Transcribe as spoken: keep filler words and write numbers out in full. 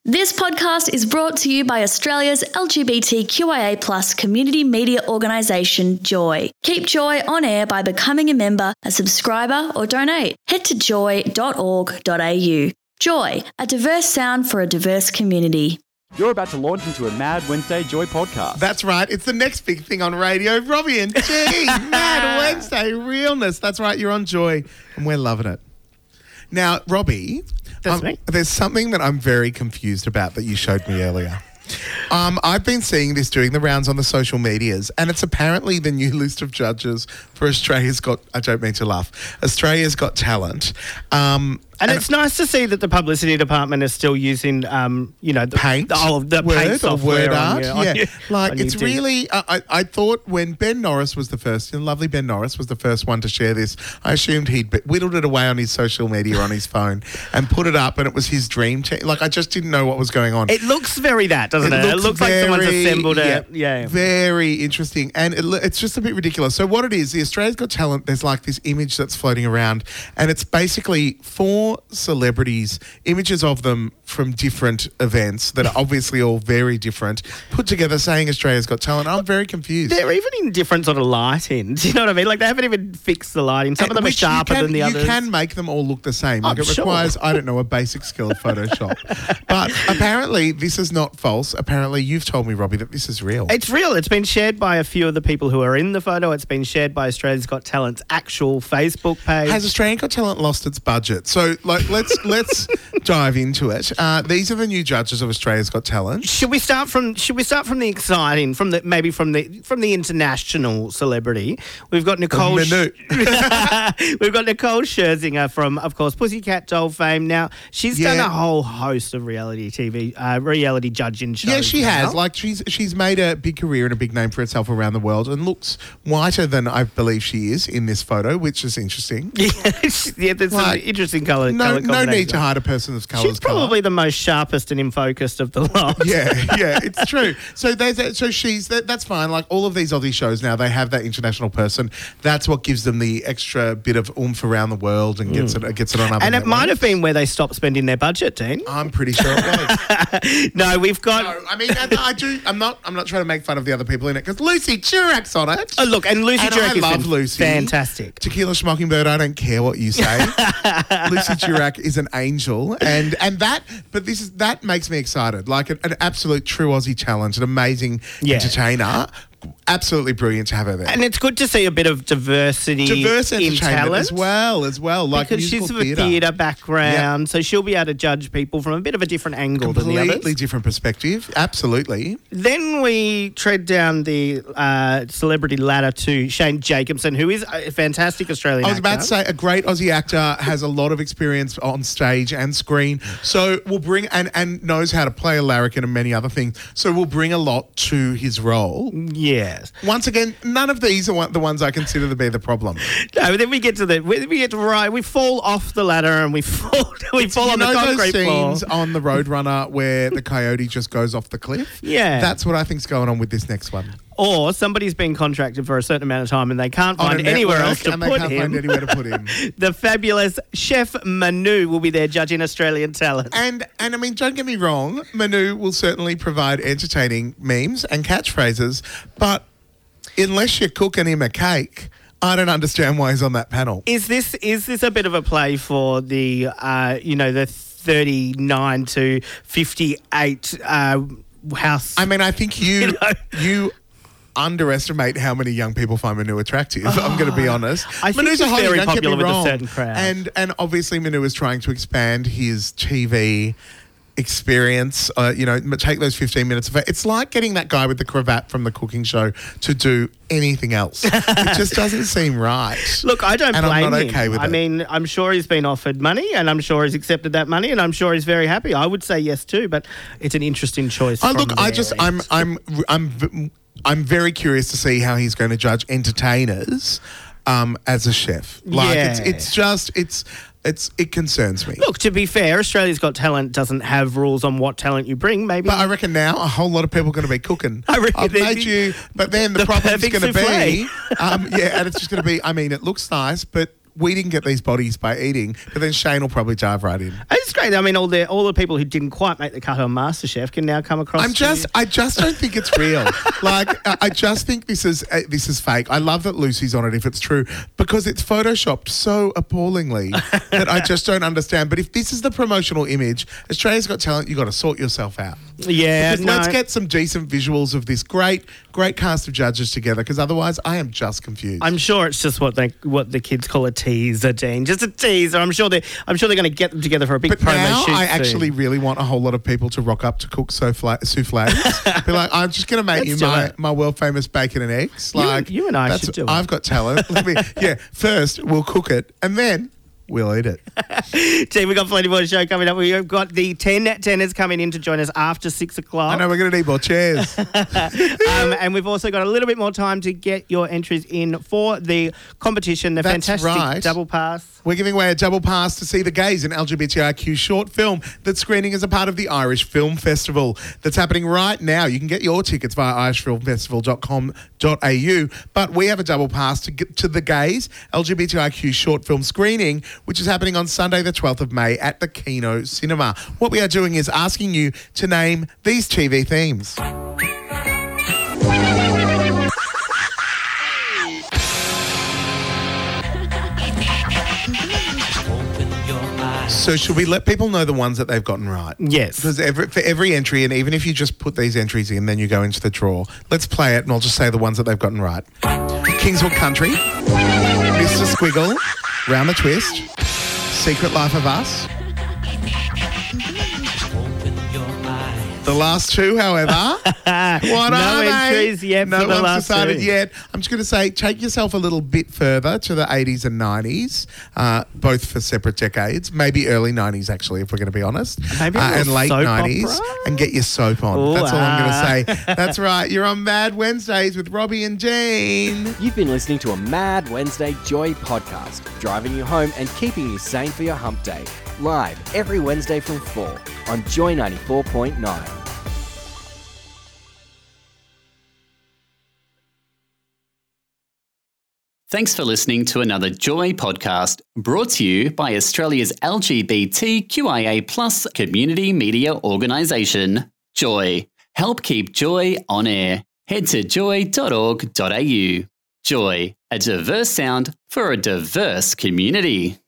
This podcast is brought to you by Australia's L G B T Q I A plus community media organisation, Joy. Keep Joy on air by becoming a member, a subscriber or donate. Head to joy dot org dot a u. Joy, a diverse sound for a diverse community. You're about to launch into a Mad Wednesday Joy podcast. That's right. It's the next big thing on radio. Robbie and G, Mad Wednesday realness. That's right. You're on Joy and we're loving it. Now, Robbie, That's um, me. there's something that I'm very confused about that you showed me earlier. Um, I've been seeing this doing the rounds on the social medias, and it's apparently the new list of judges for Australia's Got, I don't mean to laugh, Australia's Got Talent. Um, And, it's nice to see that the publicity department is still using, um, you know, the Paint, the, oh, the Word paint or software word on art, your- on yeah. your- like on your it's thing. really. Uh, I I thought when Ben Norris was the first, and lovely Ben Norris was the first one to share this, I assumed he'd be- whittled it away on his social media on his phone and put it up, and it was his dream team. Like I just didn't know what was going on. It looks very that, doesn't it? It looks, looks like someone's very- assembled yeah, it. Yeah. Very interesting. And it, lo- it's just a bit ridiculous. So what it is, the Australia's Got Talent, there's like this image that's floating around, and it's basically four celebrities, images of them from different events that are obviously all very different, put together saying Australia's Got Talent. I'm very confused. They're even in different sort of lighting. Do you know what I mean? Like they haven't even fixed the lighting. Some of them are Which you sharper can- than the others. You can make them all look the same. Like I'm it sure. requires, I don't know, a basic skill of Photoshop. But apparently this is not false. Apparently you've told me, Robbie, that this is real. It's real. It's been shared by a few of the people who are in the photo. It's been shared by Australia's Got Talent's actual Facebook page. Has Australian Got Talent lost its budget? So, like, let's let's dive into it. Uh, these are the new judges of Australia's Got Talent. Should we start from? Should we start from the exciting? From the maybe from the from the international celebrity. We've got Nicole. Manu. We've got Nicole Scherzinger from, of course, Pussycat Doll fame. Now she's done Yeah. a whole host of reality T V, uh, reality judging shows. Yeah, she now. has. Like, she's she's made a big career and a big name for herself around the world, and looks whiter than I believe she is in this photo, which is interesting. yeah, there's Like, some interesting colour. No, colour no need combination. to hide a person's colours. She's probably the most sharpest and in focused of the lot. Yeah, yeah, it's true. So there's a, so she's that, that's fine. Like all of these Aussie shows now, they have that international person. That's what gives them the extra bit of oomph around the world and gets it gets it on other. And it networks. might have been where they stopped spending their budget, Dean. I'm pretty sure it was. No, we've got. No, I mean, I, I do. I'm not. I'm not trying to make fun of the other people in it because Lucy Chirac's on it. Oh, look, and Lucy And Chirac I is love fan- Lucy. fantastic. Tequila Schmockingbird, I don't care what you say. Lucy Chirac is an angel, and and that. But this is that makes me excited. Like an, an absolute true Aussie challenge, an amazing Yeah. entertainer. Absolutely brilliant to have her there. And it's good to see a bit of diversity Diverse in entertainment talent as well, as well. Like because she's musical of a theatre. theatre background, so she'll be able to judge people from a bit of a different angle than the Completely others. different perspective. Absolutely. Then we tread down the uh, celebrity ladder to Shane Jacobson, who is a fantastic Australian I was about actor. to say a great Aussie actor, has a lot of experience on stage and screen. So we'll bring and, and knows how to play a larrikin and many other things. So we'll bring a lot to his role. Yes. Once again, none of these are one, the ones I consider to be the problem. No, then we get to the we, we get to right. We fall off the ladder and we fall we fall you on know the those concrete floor. scenes on the Roadrunner where the coyote just goes off the cliff? Yeah. That's what I think's going on with this next one. Or somebody's been contracted for a certain amount of time and they can't On a find anywhere network, else to and they put can't him. find anywhere to put him. The fabulous Chef Manu will be there judging Australian talent. And and I mean, don't get me wrong, Manu will certainly provide entertaining memes and catchphrases, but unless you're cooking him a cake, I don't understand why he's on that panel. Is this is this a bit of a play for the uh, you know the thirty-nine to fifty-eight uh, house? I mean, I think you You know? you underestimate how many young people find Manu attractive. I'm going to be honest. I think Manu's he's a hottie, very don't get me popular with a wrong. certain crowd. And and obviously Manu is trying to expand his T V experience, uh, you know, take those fifteen minutes of it. It's like getting that guy with the cravat from the cooking show to do anything else. It just doesn't seem right. Look, I don't And I'm blame not him. okay with I it. mean, I'm sure he's been offered money and I'm sure he's accepted that money and I'm sure he's very happy. I would say yes too, but it's an interesting choice. I from look, I their just, end. I'm, I'm, I'm, v- I'm very curious to see how he's going to judge entertainers um, as a chef. Like, it's, Yeah. it's just, it's, it's, it concerns me. Look, to be fair, Australia's Got Talent doesn't have rules on what talent you bring. Maybe, But I reckon now a whole lot of people are going to be cooking. I reckon I've they'd made be you, but then the, the problem's perfect going to be, souffle. um, yeah, and it's just going to be. I mean, it looks nice, but we didn't get these bodies by eating, but then Shane will probably dive right in. It's great. I mean, all the all the people who didn't quite make the cut on MasterChef can now come across. I'm just, to... I just don't think it's real. Like, I I just think this is uh, this is fake. I love that Lucy's on it if it's true, because it's photoshopped so appallingly that I just don't understand. But if this is the promotional image, Australia's Got Talent, you got to sort yourself out. Yeah, because no. let's get some decent visuals of this great, great cast of judges together. Because otherwise, I am just confused. I'm sure it's just what they what the kids call a teaser, Dean. Just a teaser. I'm sure they I'm sure they're going to get them together for a big But promo now shoot. I soon. actually really want a whole lot of people to rock up to cook souffle. soufflés. Be like, I'm just going to make Let's you do my, it. my world famous bacon and eggs. You and- Like you and I that's- should do it. I've got talent. Let me. Yeah. First, we'll cook it, and then we'll eat it. Team, we've got plenty more show coming up. We've got the ten teners coming in to join us after six o'clock. I know we're going to need more chairs. um, and we've also got a little bit more time to get your entries in for the competition, the That's fantastic right. double pass. We're giving away a double pass to see The Gays, an L G B T I Q short film that's screening as a part of the Irish Film Festival that's happening right now. You can get your tickets via irish film festival dot com dot a u, but we have a double pass to get to The Gays, L G B T I Q short film screening, which is happening on Sunday the twelfth of May at the Kino Cinema. What we are doing is asking you to name these T V themes. So should we let people know the ones that they've gotten right? Yes. Because every, for every entry, and even if you just put these entries in, then you go into the draw. Let's play it, and I'll just say the ones that they've gotten right. Kingswood Country, Mister Squiggle, Round the Twist, Secret Life of Us. The last two, however, what No are they? entries yet No for the one's last decided two. yet. I'm just going to say, take yourself a little bit further to the eighties and nineties, uh, both for separate decades. Maybe early nineties, actually, if we're going to be honest. Maybe a uh, little and late soap nineties, opera? and get your soap on. Ooh, That's all I'm ah. going to say. That's right. You're on Mad Wednesdays with Robbie and Jean. You've been listening to a Mad Wednesday Joy podcast, driving you home and keeping you sane for your hump day. Live every Wednesday from four on Joy ninety-four point nine. Thanks for listening to another Joy podcast brought to you by Australia's L G B T Q I A plus community media organisation, Joy. Help keep Joy on air. Head to joy dot org dot a u. Joy, a diverse sound for a diverse community.